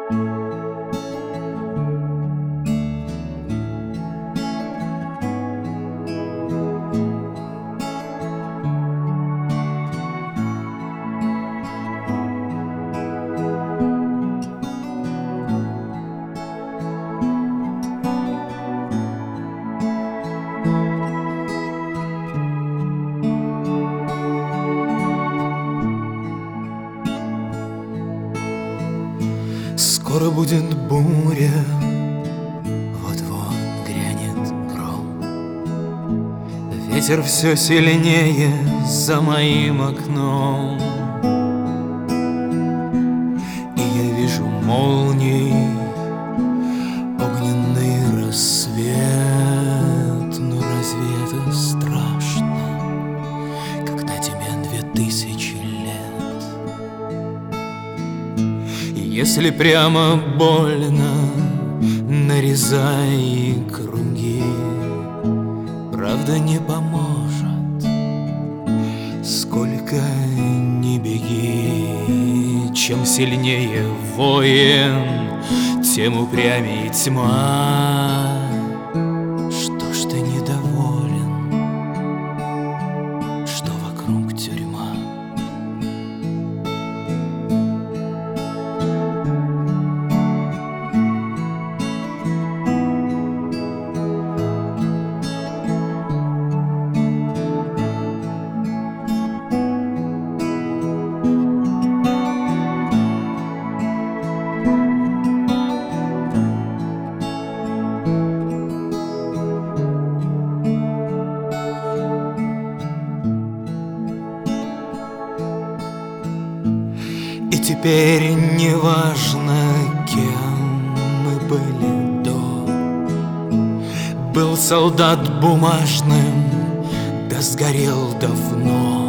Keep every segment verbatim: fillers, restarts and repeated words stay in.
Скоро будет буря, вот-вот грянет гром. Ветер все сильнее за моим окном, и я вижу молнии, огненный рассвет. Но разве это страшно, когда тебе две тысячи лет? Если прямо больно, нарезай круги, правда не поможет, сколько ни беги. Чем сильнее воин, тем упрямей тьма. Что ж ты недоволен, что вокруг тюрьма? И теперь не важно, кем мы были до. Был солдат бумажным, да сгорел давно.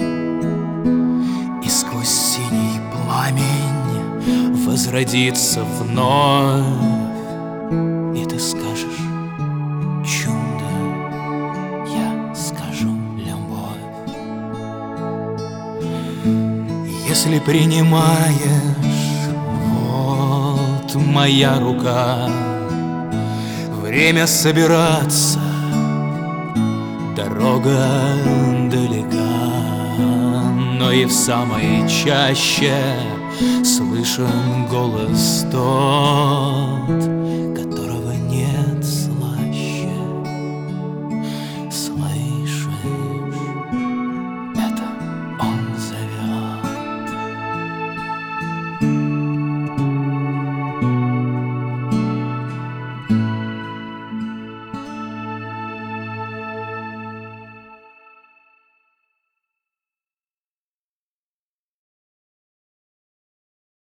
И сквозь синий пламень возродится вновь. И ты скажешь чудо, я скажу любовь. Если принимаешь, вот моя рука. Время собираться, дорога далека, но и в самой чаще слышен голос тот, которого нет.